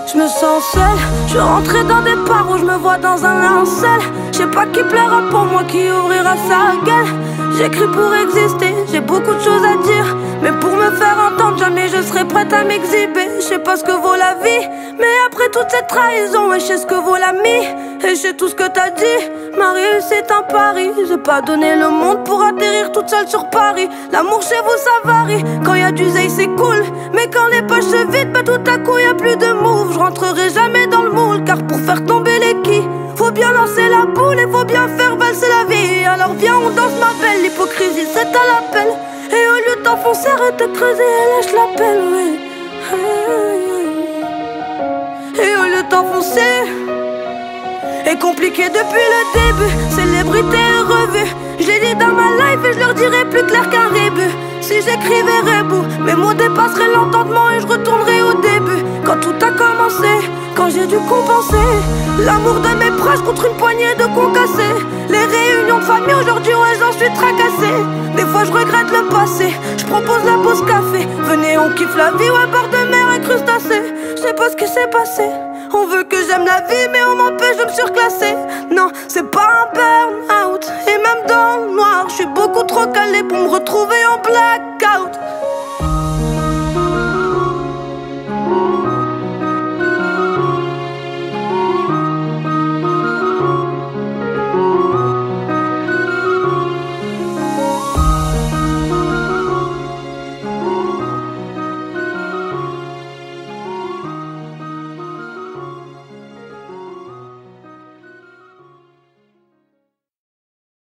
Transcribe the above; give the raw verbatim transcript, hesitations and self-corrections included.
Je me sens seule, je suis rentrée dans des parts où je me vois dans un linceul. Je sais pas qui plaira pour moi, qui ouvrira sa gueule. J'écris pour exister, j'ai beaucoup de choses à dire, mais pour me faire entendre, jamais je serai prête à m'exhiber. Je sais pas ce que vaut la vie, mais après toute cette trahison, ouais, je sais ce que vaut l'ami. Et je sais tout ce que t'as dit, Marie, c'est un pari. J'ai pas donné le monde pour atterrir toute seule sur Paris. L'amour chez vous ça varie, quand y a du zèle c'est cool, mais quand les poches se vident, bah tout à coup y a plus de move. Je rentrerai jamais dans le moule, car pour faire tomber les quilles, faut bien lancer la boule et faut bien faire valser la vie. Alors viens on danse ma belle, l'hypocrisie c'est à l'appel. Et au lieu de t'enfoncer, arrête de creuser, lâche l'appel, oui. Et au lieu de t'enfoncer, est compliqué depuis le début, célébrité et revue. Je l'ai dit dans ma life et je leur dirai plus clair qu'un rébut. Si j'écrivais rebou, mes mots dépasseraient l'entendement et je retournerai au début. Quand tout a commencé, quand j'ai dû compenser l'amour de mes proches contre une poignée de cons cassés. Les réunions de famille aujourd'hui, ouais j'en suis tracassé. Des fois je regrette le passé, je propose la pause café. Venez on kiffe la vie, ouais bord de mer et crustacés. Je sais pas ce qui s'est passé, on veut que j'aime la vie mais on m'empêche de me